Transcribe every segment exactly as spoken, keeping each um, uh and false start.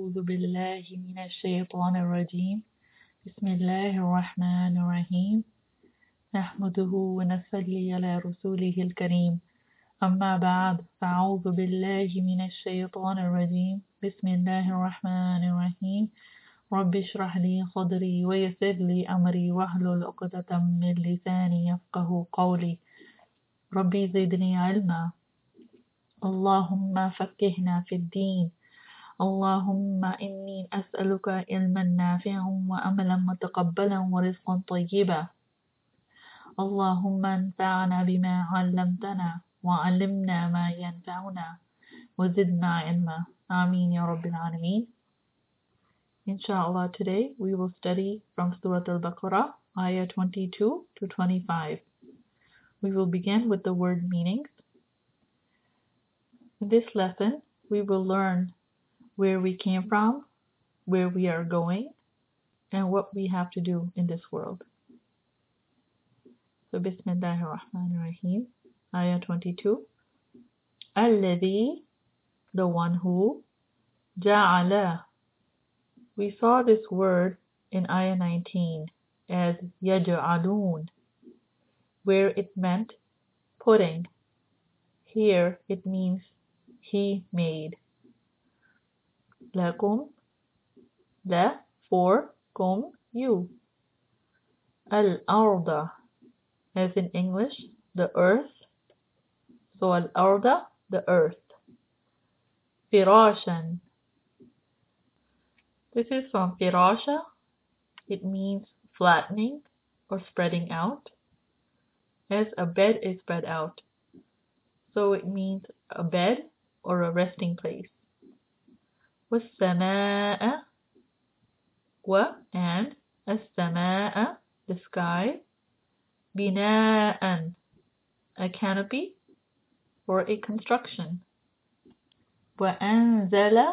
أعوذ بالله من الشيطان الرجيم بسم الله الرحمن الرحيم نحمده ونصلي على رسوله الكريم أما بعد فأعوذ بالله من الشيطان الرجيم بسم الله الرحمن الرحيم رب اشرح لي صدري ويسر لي أمري واحلل عقدة من لساني يفقه قولي ربي زدني علما اللهم فقهنا في الدين اللهم إني أسألك علما نافعا وأملا متقبلا ورزقا طيبا اللهم انفعنا بما علمتنا وعلمنا ما ينفعنا وزدنا علما آمين يا رب العالمين. Inshallah, today we will study from Surah Al-Baqarah, ayah twenty-two to twenty-five. We will begin with the word meanings. In this lesson, we will learn where we came from, where we are going, and what we have to do in this world. So, Bismillahir Rahmanir Rahim, ayah twenty-two. Alladhi, the one who, ja'ala. We saw this word in ayah nineteen as yaj'alun, where it meant putting. Here it means he made. Lakum, la, for, kum, you. Al-arda, as in English, the earth. So al-arda, the earth. Firashan. This is from firasha. It means flattening or spreading out, as a bed is spread out. So it means a bed or a resting place. وَالسَّمَاءَ, wa, and as-sama'a, the sky. Bina'an, a canopy or a construction. وَأَنزَلَ,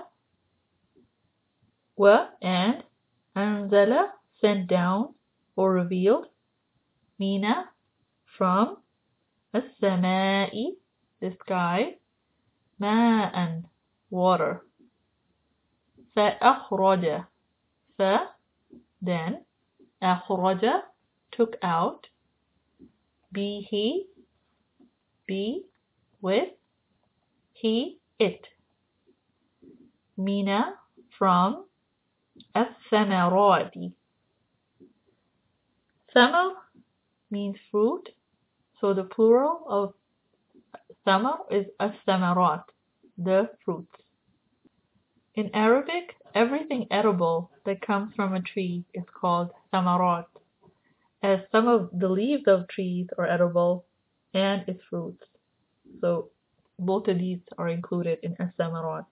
wa, and anzala, sent down or revealed. Mina, from. As-sama'i, the sky. Ma'an, water. فَأَخْرَجَ, fa, then. أَخْرَجَ, took out. Bihi, be, with. He, it. Mina, from. As-samarati. Samar means fruit, so the plural of samar is as-samarat, the fruits. In Arabic, everything edible that comes from a tree is called samarat, as some of the leaves of trees are edible and its fruits. So both of these are included in as-samarat.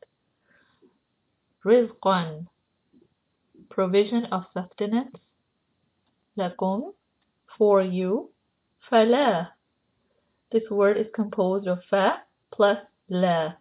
Rizqan, provision of sustenance. Lakum, for you. Fala, this word is composed of fa plus la.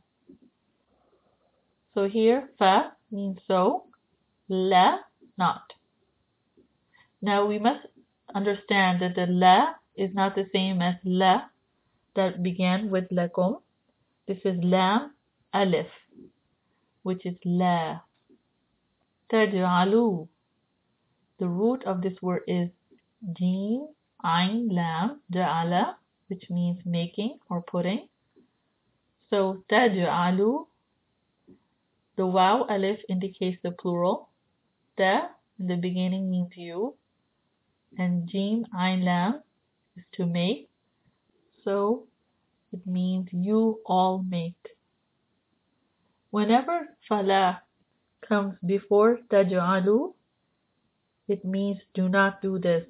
So here, fa means so, la, not. Now we must understand that the la is not the same as la that began with lakum. This is lam alif, which is la. Taj'alu, the root of this word is jeen, ayn, lam, ja'ala, which means making or putting. So taj'alu, the waw alif indicates the plural. Ta in the beginning means you, and jeen, ayn, lam is to make. So it means you all make. Whenever fala comes before taj'alu, it means do not do this.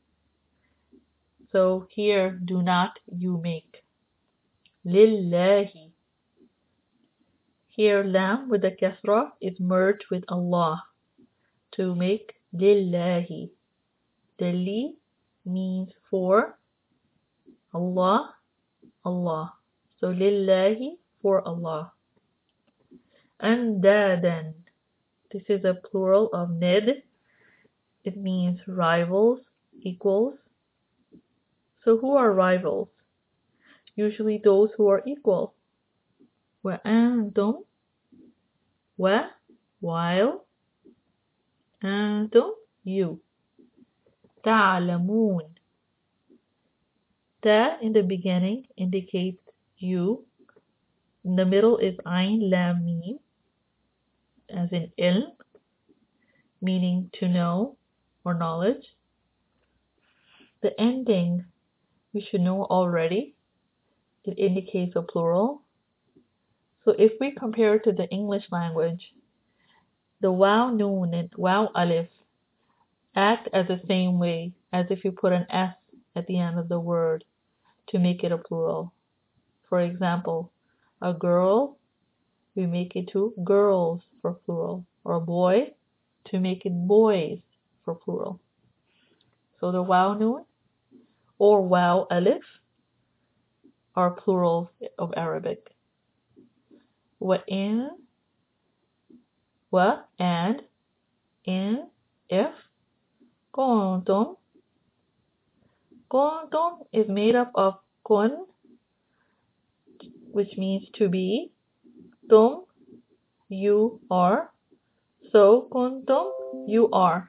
So here, do not you make. Lillahi. Here, lam with the kasra is merged with Allah to make lillahi. The li means for. Allah, Allah. So lillahi, for Allah. Andadan. This is a plural of nid. It means rivals, equals. So who are rivals? Usually those who are equal. وَأَنْتُمْ, wa, while أنتم you تعلمون Ta in the beginning indicates you. In the middle is Ain Lam Mim, as in ilm, meaning to know or knowledge. The ending you should know already. It indicates a plural. So if we compare it to the English language, the Waw Noon and Waw Alif act as the same way as if you put an S at the end of the word to make it a plural. For example, a girl, we make it to girls for plural, or a boy to make it boys for plural. So the Waw Noon or Waw Alif are plurals of Arabic. Wa in, wa and, in, if, kuntum. Kuntum is made up of kun, which means to be, tum, you are, so kuntum, you are.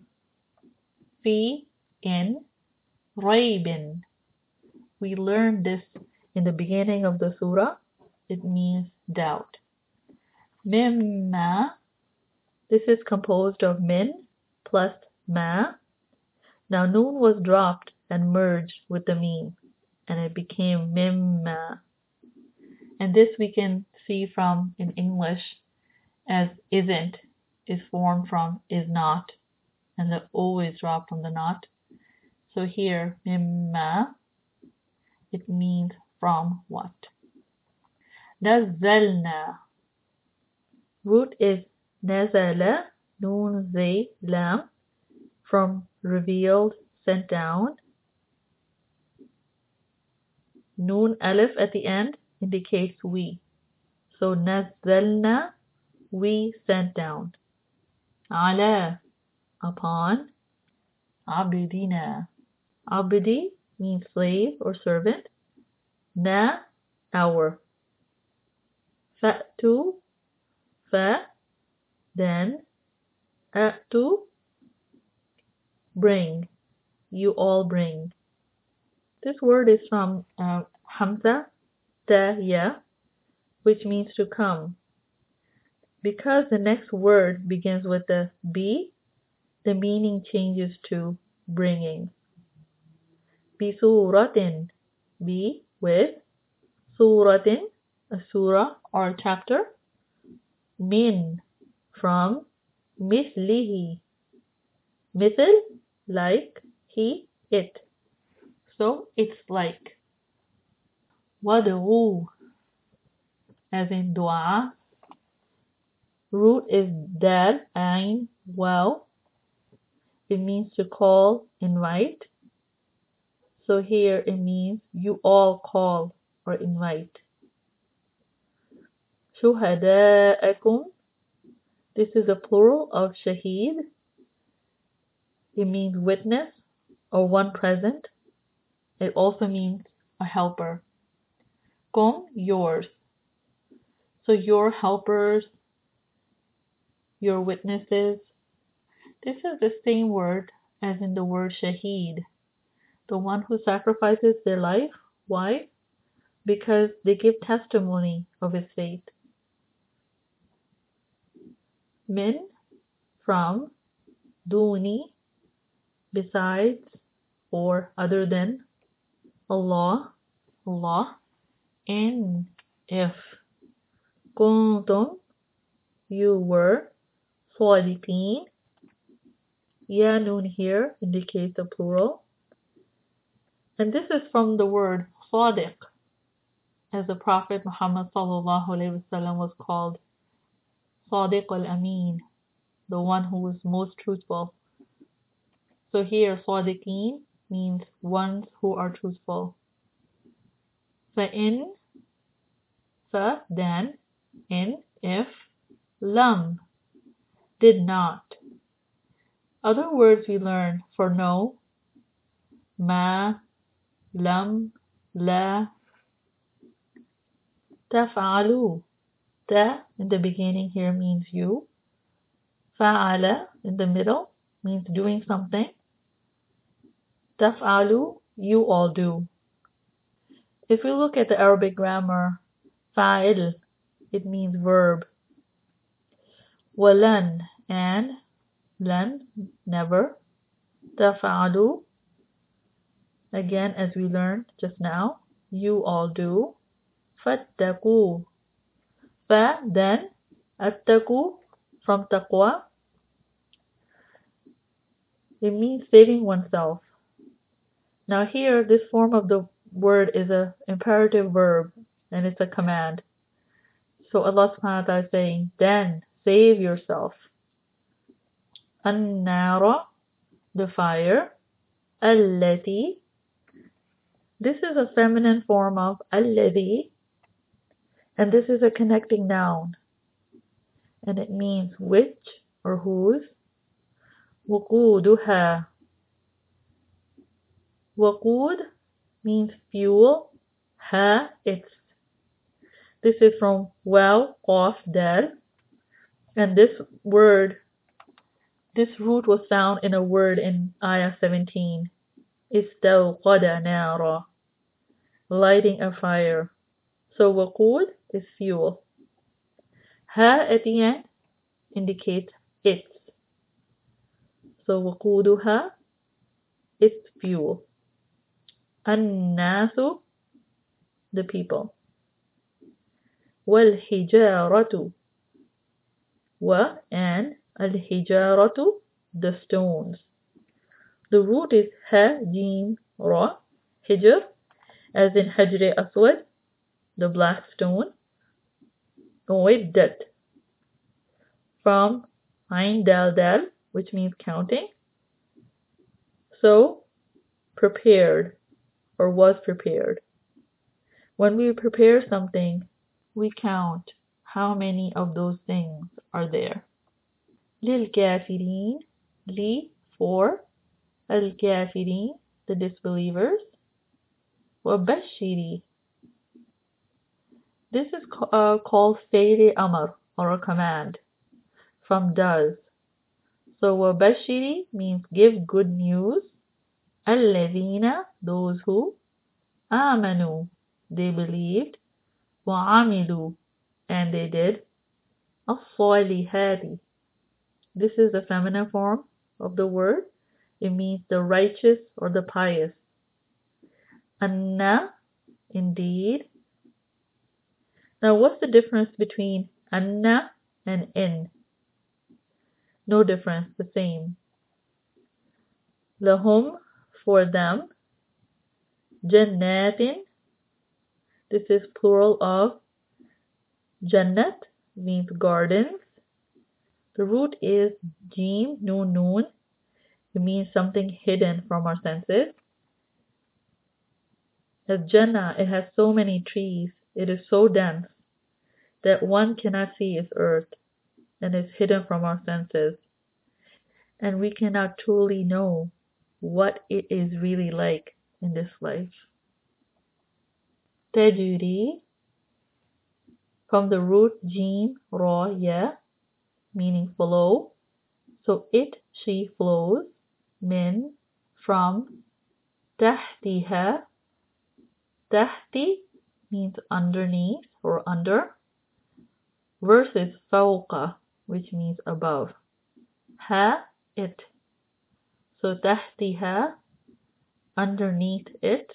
Fi, in, raybin. We learned this in the beginning of the surah. It means doubt. Mimma, this is composed of min plus ma. Now noon was dropped and merged with the meme, and it became mimma. And this we can see from in English as isn't is formed from is not, and the O is dropped from the not. So here, mimma, it means from what. Nazzalna. Root is nazala, noon zay lam, from revealed, sent down. Noon alif at the end indicates we. So nazzalna, we sent down. Ala, upon. Abidina. Abdi means slave or servant. Na, our. Fa'tu, fa, then. Atu, bring. You all bring. This word is from uh, Hamza, ta, ya, which means to come. Because the next word begins with the be, the meaning changes to bringing. Bi suratin, be with, suratin, a surah or a chapter, min, from, mislihi, mithil, like, he, it. So it's like. Wad'u, as in dua. Root is dal, ain, waw. It means to call, invite. So here it means you all call or invite. Shuhada'akum. This is a plural of shaheed. It means witness or one present. It also means a helper. Kum, yours. So your helpers, your witnesses. This is the same word as in the word shaheed. The one who sacrifices their life. Why? Because they give testimony of his faith. Min, from, duni, besides or other than, Allah, Allah, in, if, kuntum, you were, sadiqeen, ya noon here indicates a plural. And this is from the word sadiq, as the Prophet Muhammad sallallahu alaihi wasallam was called Sadiq al-Amin, the one who was most truthful. So here, Sadiqeen means ones who are truthful. فَإِن, fa, then, in, if, lam, did not. Other words we learn for no, ma, lam, la, taf'alu. Ta in the beginning here means you. فعل in the middle means doing something. تفعلوا, you all do. If we look at the Arabic grammar, فاعل, it means verb. ولن and لن, never. تفعلوا, again as we learned just now, you all do. فاتقوا, fa, then, attaqu, from taqwa, it means saving oneself. Now here, this form of the word is an imperative verb, and it's a command. So Allah subhanahu wa ta'ala is saying, then, save yourself. An-nara, the fire. Allati, this is a feminine form of alladhi, and this is a connecting noun, and it means which or whose. Wuquduha, waqud means fuel, ha, it's. This is from waw, qaf, dal, and this word, this root was found in a word in ayah seventeen. Istawqada nara, lighting a fire. So waqud is fuel. Ha at the end indicates it's. So waquduha, it's fuel. An-nasu, the people. Wal-hijaratu, wa and al-hijaratu, the stones. The root is ha, jim, ra, hijr, as in hajr aswad, the black stone. Uiddat, from ain dal dal, which means counting. So, prepared, or was prepared. When we prepare something, we count how many of those things are there. Lil kafirin, li, for, al kafirin, the disbelievers. Wa bashiri, this is uh, called Fi'l Amr, or a command, from does. So wa bashiri means give good news. Alladhina, those who. Amanu, they believed. Wa amilu, and they did. As-salihati, this is the feminine form of the word. It means the righteous or the pious. Anna, indeed. Now what's the difference between anna and in? No difference, the same. Lahum, for them. Jannatin, this is plural of jannat, means gardens. The root is jim, noon, noon. It means something hidden from our senses. As Jannah, it has so many trees, it is so dense that one cannot see its earth and is hidden from our senses. And we cannot truly know what it is really like in this life. Tajri, from the root jim, ra, ya, meaning flow. So it, she flows. Min, from. Tahtiha, tahti means underneath or under, versus fawqa, which means above. Ha, it. So tahtiha, underneath it.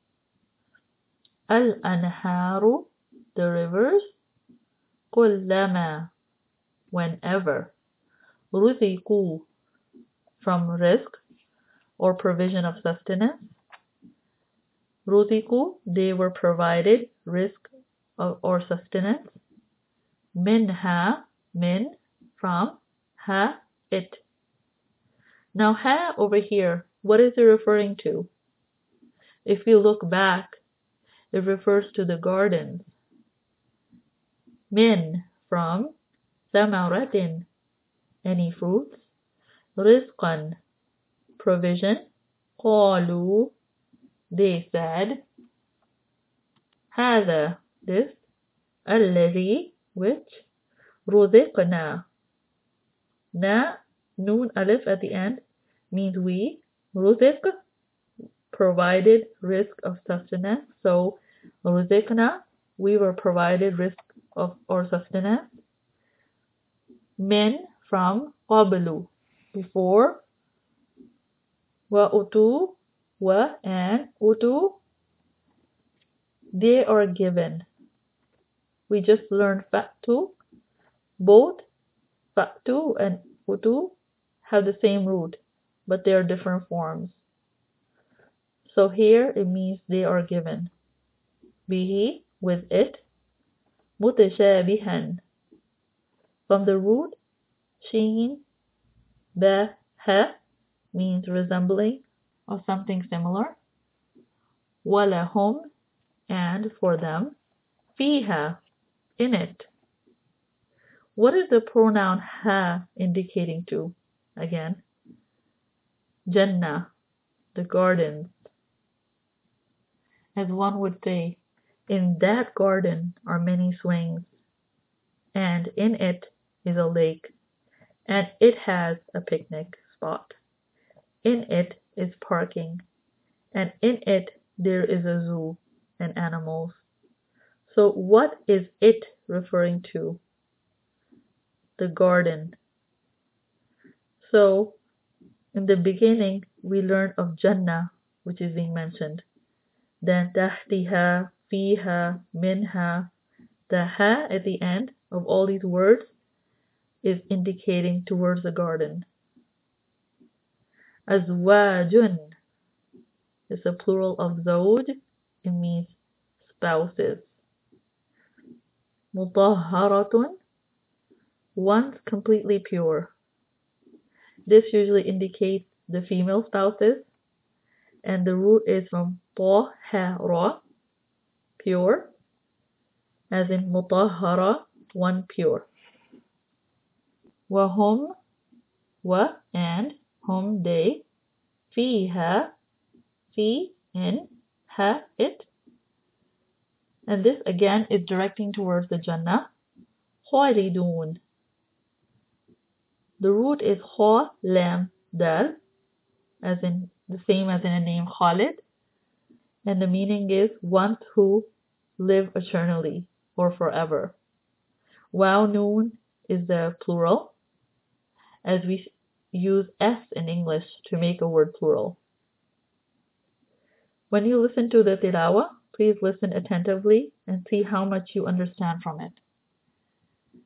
Al-anharu, the rivers. Kullama, whenever. Ruziku, from rizq or provision of sustenance. Ruziku, they were provided rizq or sustenance. Minha, min, from. Ha, it. Now ha over here, what is it referring to? If we look back, it refers to the gardens. Min, from. Samaratin, any fruits. Rizqan, provision. Qalu, they said. Hada, this. Alladhi, which. Ruziqna, Na, noon alif at the end, means we. Ruzik, provided, risk of sustenance. So, ruzikna, we were provided risk of or sustenance. Min, from qablu, before. Wa utu, wa and utu, they are given. We just learned fa'tu. Both fa'tu and utu have the same root, but they are different forms. So here it means they are given. Bihi, with it. Mutashabihan, from the root sheen, ba, ha, means resembling or something similar. Walahum, and for them. Fiha, in it. What is the pronoun ha indicating to? Again, Jannah, the gardens. As one would say, in that garden are many swings, and in it is a lake, and it has a picnic spot. In it is parking, and in it there is a zoo and animals. So what is it referring to? The garden. So in the beginning we learned of Jannah, which is being mentioned. Then tahtiha, fiha, minha. The ha at the end of all these words is indicating towards the garden. Azwajun is a plural of zawj. It means spouses. Mutahharatun, once completely pure. This usually indicates the female spouses, and the root is from tahara, pure, as in mutahhara, one pure. Wahum, wa and hum they, fiha, fi in, ha it, and this again is directing towards the Jannah. Khalidun, the root is kha, lam, dal, as in the same as in a name Khalid, and the meaning is ones who live eternally or forever. Waw noon is the plural, as we use s in English to make a word plural. When you listen to the tilawah, please listen attentively and see how much you understand from it.